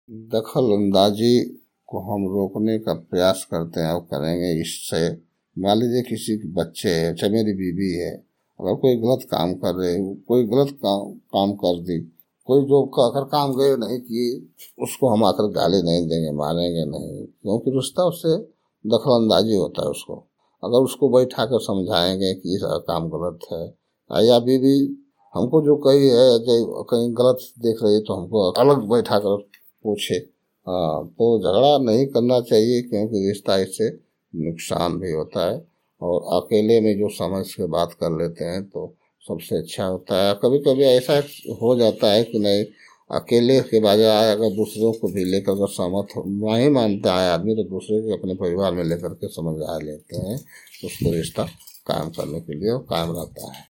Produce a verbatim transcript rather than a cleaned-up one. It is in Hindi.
दखल अंदाजी को हम रोकने का प्रयास करते हैं और करेंगे। इससे मान लीजिए किसी के बच्चे है, चाहे मेरी बीवी है, अगर कोई गलत काम कर रहे, कोई गलत काम काम कर दी, कोई जो अगर काम गए नहीं किए, उसको हम आकर गाली नहीं देंगे, मारेंगे नहीं, क्योंकि रिश्ता उससे दखल अंदाजी होता है। उसको अगर उसको बैठा कर समझाएंगे कि ये काम गलत है, या बीवी हमको जो कही है कहीं गलत देख रही है तो हमको अलग बैठा कर पूछे, हाँ, तो झगड़ा नहीं करना चाहिए, क्योंकि रिश्ता इससे नुकसान भी होता है। और अकेले में जो समझ के बात कर लेते हैं तो सबसे अच्छा होता है। कभी कभी ऐसा हो जाता है कि नहीं, अकेले के बजाय अगर दूसरों को भी लेकर अगर सहमत नहीं मानता है आदमी, तो दूसरे को अपने परिवार में लेकर के समझा लेते हैं, उसको रिश्ता कायम करने के लिए कायम रहता है।